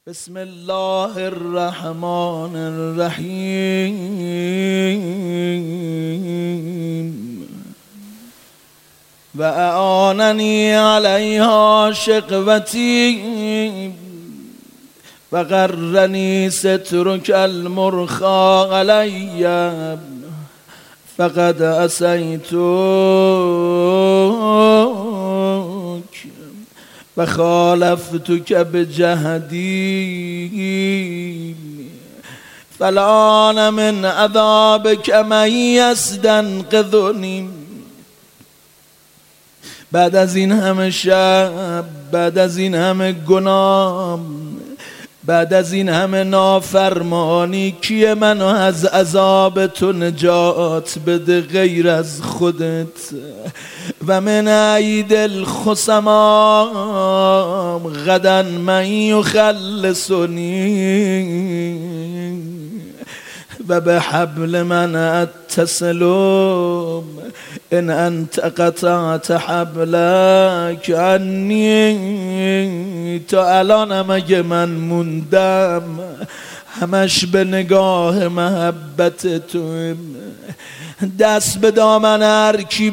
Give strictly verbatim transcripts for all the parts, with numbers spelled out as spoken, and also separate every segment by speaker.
Speaker 1: بسم الله الرحمن الرحیم و اعاننی علیها شقوتی و غرنی سترک المرخا علی فقد عصیتک و خالفتک بجهدی فالآن من عذابک من یستنقذنی. بعد از این همه شب، بعد از این همه گناه، بعد از این همه نافرمانی، کیه منو از عذاب تو نجات بده غیر از خودت؟ و من عید الخصما غدا من یخلصنی و به حبل من اتصل ان انت قطعت حبلک عنی. تا الانم اگه من موندم همش به نگاه محبت تو، دست به دامن هر کی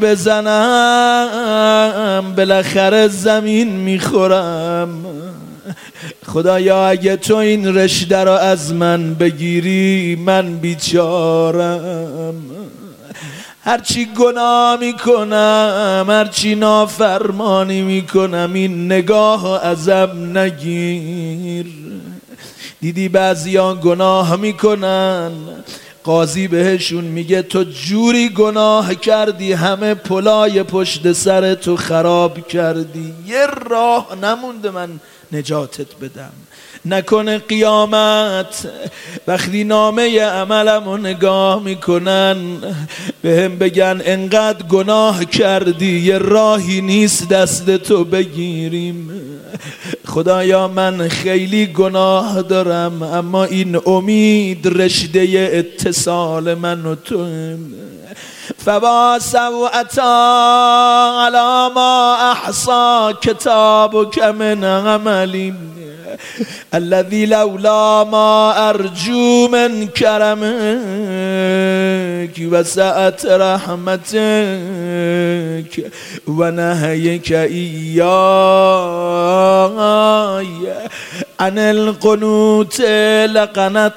Speaker 1: بزنم بالاخره زمین میخورم. خدایا اگه تو این رشته رو از من بگیری من بیچارم. هرچی گناه میکنم، هرچی نافرمانی میکنم، این نگاه ازم نگیر. دیدی بعضیان گناه میکنن، قاضی بهشون میگه تو جوری گناه کردی همه پلای پشت سر تو خراب کردی، یه راه نمونده من نجاتت بدم. نکنه قیامت وقتی نامه عملمو نگاه میکنن بهم بگن انقدر گناه کردی یه راهی نیست دست تو بگیریم. خدایا من خیلی گناه دارم اما این امید رشته اتصال من و تو. فوا سوءتا علی ما احصا کتابک من عملی الذي لولا ما ارجو من کرمک و سعت رحمتک و نهیک ایای عن القنوت لقنت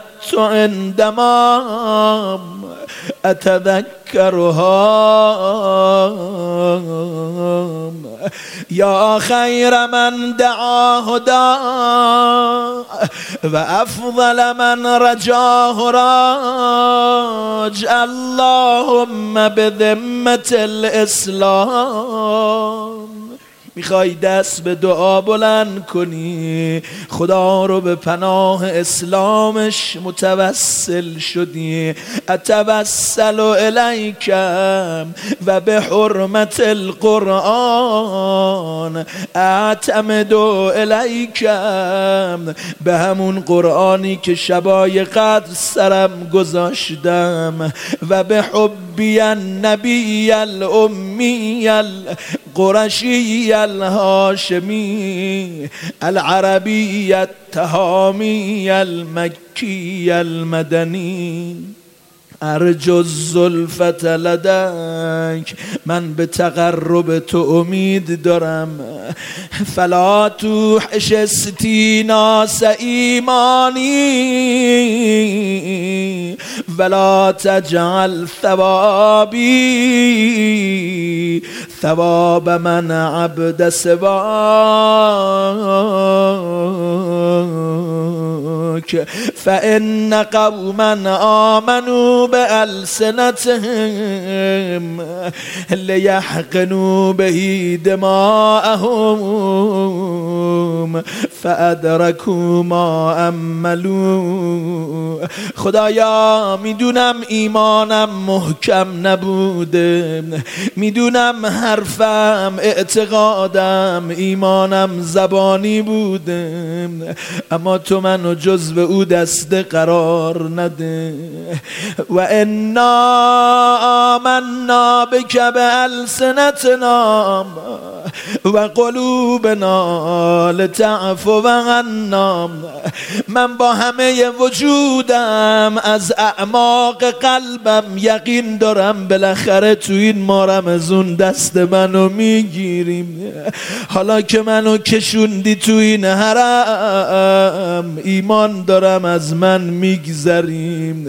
Speaker 1: عندما اتذکرها یا خیر من دعاه دا و افضل من رجاه راج. اللهم بذمة الاسلام. میخوای دست به دعا بلند کنی، خدا رو به پناه اسلامش متوسل شدی. اتوسل الیکم و به حرمت القرآن اعتمد الیکم، به همون قرآنی که شبای قدر سرم گذاشتم، و به حبی النبی الامی القرشی الهاشمی العربی التهامی المکی المدنی. ارجو الزلفت لدیک. من به تقرب تو امید دارم. فلا توحش استیناس ایمانی ولا تجعل ثوابی ثواب من عبد سواک. فإن قوما آمنوا بألسنتهم لیحقنوا به دماءهم فأدركوا ما عملوا. خدایا میدونم ایمانم محکم نبوده، میدونم حرفم اعتقادم ایمانم زبانی بوده، اما تو منو جزو او دسته قرار نده. و انا آمنا بک بألسنتنا و قلوبنا لتعفو و غنا. من با همه وجودم از اعماق قلبم یقین دارم بالاخره تو این ماه رمضان دست منو میگیریم. حالا که منو کشوندی تو این حرم ایمان دارم از من میگذریم.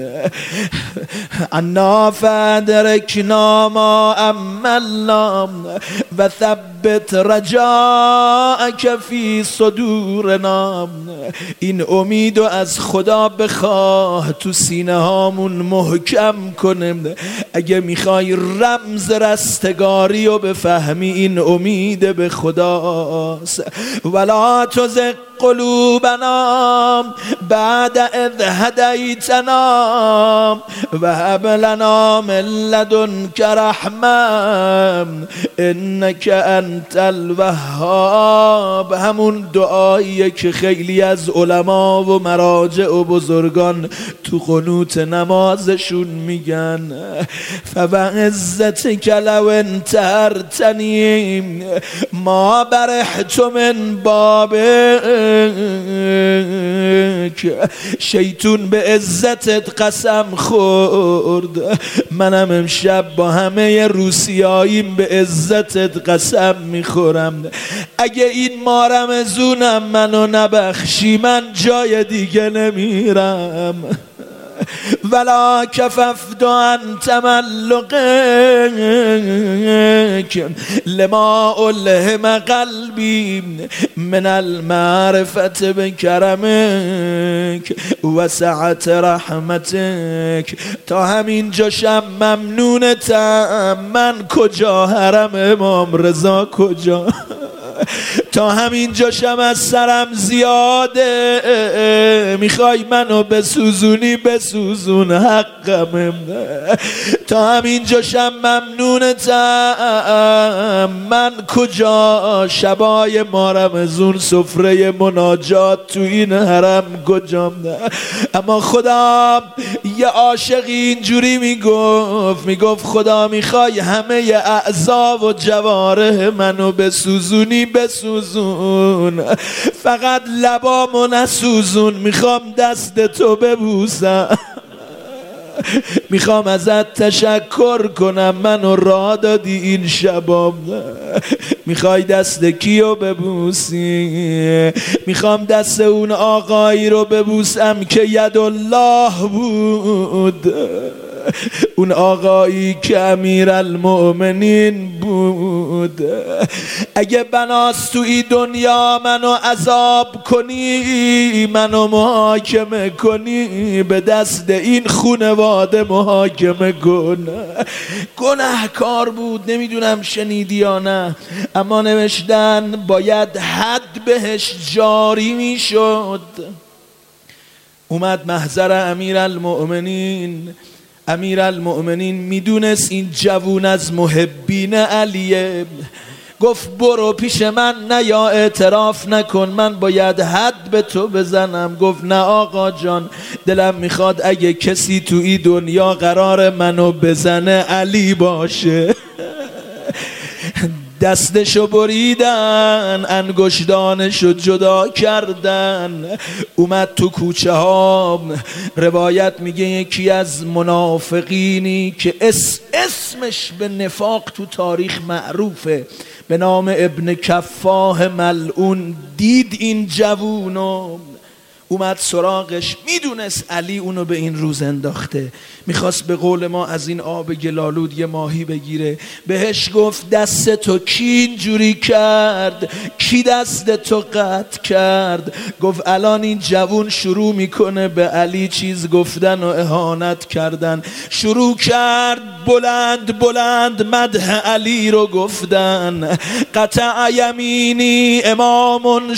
Speaker 1: انا فادرکنا ما املنا و ثبت رجاءک فی صدورنا. این امیدو از خدا بخواه تو سینه هامون محکم کنیم. اگه میخوای رمز رستگاری و بفهمی این امید به خداست. ولا تزغ قلوبنا بعد اذ هدیتنا و هب لنا من لدنک رحمه انک انت الوهاب. همون دعاییه که خیلی از علما و مراجع و بزرگان تو قنوت نمازشون میگن. فبعزتک لو انتهرتنی ما برحت من بابک. شیطون به عزتت قسم خورد. منم امشب با همه روسیاییم به عزتت قسم میخورم اگه این ماه رمضونم منو نبخشی من جای دیگه نمیرم. ولا کففت عن تملقک لما الهم قلبی من المعرفت بکرمک و سعت رحمتک. تا همین جاشم ممنونتم. من کجا حرم امام رضا کجا؟ تا همین جاشم از سرم زیاده. میخوای منو بسوزونی بسوزون حقم. تا همین جاشم ممنونتم. من کجا شبای ما رمضان سفره مناجات تو این حرم کجام؟ اما خدا یه عاشقی اینجوری میگفت میگفت خدا میخوای همه اعضا و جوارح منو بسوزونی بسوزون فقط لبامو نسوزون. میخوام دست تو ببوسم. میخوام ازت تشکر کنم منو راه دادی این شبام. میخوای دست کیو ببوسی؟ میخوام دست اون آقایی رو ببوسم که ید الله بود. اون آقایی که امیرالمؤمنین بود. اگه بناس تو ای دنیا منو عذاب کنی منو محاکمه کنی به دست این خونواده محاکمه کن. گناهکار بود. نمیدونم شنیدی یا نه اما نوشتن باید حد بهش جاری میشد. اومد محضر امیرالمؤمنین. امیرالمؤمنین میدونست این جوون از محبین علیه. گفت برو پیش من نیا اعتراف نکن من باید حد به تو بزنم. گفت نه آقا جان دلم میخواد اگه کسی تو این دنیا قرار منو بزنه علی باشه. دستشو بریدن انگشتانشو جدا کردن. اومد تو کوچه ها. روایت میگه یکی از منافقینی که اس اسمش به نفاق تو تاریخ معروفه به نام ابن کفاه ملعون دید این جوونو. اومد سراغش. میدونست علی اونو به این روز انداخته. میخواست به قول ما از این آب گلالود یه ماهی بگیره. بهش گفت دست تو کی اینجوری کرد؟ کی دست تو قطع کرد؟ گفت الان این جوون شروع میکنه به علی چیز گفتن و اهانت کردن. شروع کرد بلند بلند مدح علی رو گفتن. قطع یمینی امام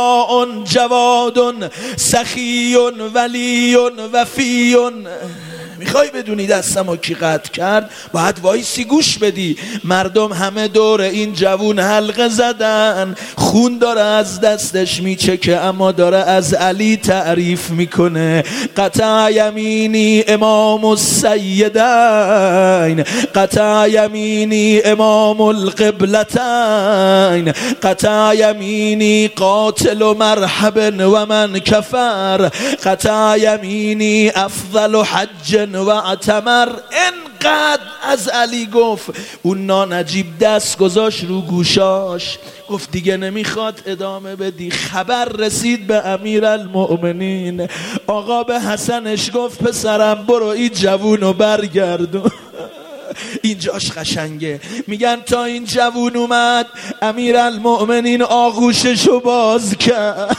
Speaker 1: شجاع جواد سخی ولی وفی. میخوای بدونی دستمو کی قطع کرد؟ باید وایسی گوش بدی. مردم همه دور این جوون حلقه زدن، خون داره از دستش میچکه اما داره از علی تعریف میکنه. قطع یمینی امام السیدین، قطع یمینی امام القبلتین، قطع یمینی قاتل و مرحب و من کفر، قطع یمینی افضل حج و اعتمر. انقدر از علی گفت. اون نانجیب دست گذاشت رو گوشاش، گفت دیگه نمیخواد ادامه بدی. خبر رسید به امیرالمؤمنین. آقا به حسنش گفت پسرم برو این جوونو برگردون. اینجاش قشنگه. میگن تا این جوون اومد امیرالمؤمنین آغوششو باز کرد،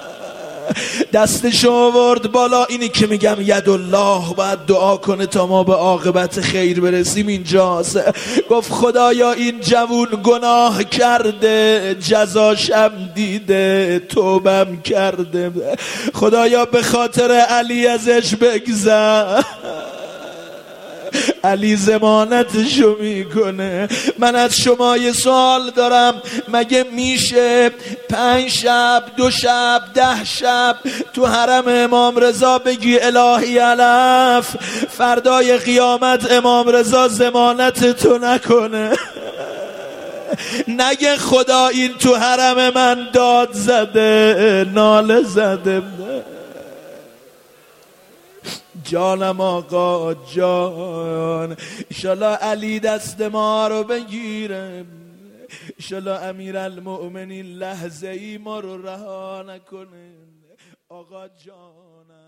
Speaker 1: دستشو آورد بالا. اینی که میگم یدالله، باید دعا کنه تا ما به عاقبت خیر برسیم. اینجاست. گفت خدایا این جوون گناه کرده، جزاشم دیده، توبم کرده، خدایا به خاطر علی ازش بگذر. علی ضمانتشو میکنه. من از شما یه سوال دارم، مگه میشه پنج شب، دو شب، ده شب تو حرم امام رضا بگی الهی علف، فردای قیامت امام رضا ضمانت تو نکنه؟ نگه خدا این تو حرم من داد زده، ناله زده. جانم آقا جان، انشالله علی دست ما رو بگیره، انشالله امیرالمؤمنین لحظه ای ما رو رها نکنه. آقا جانم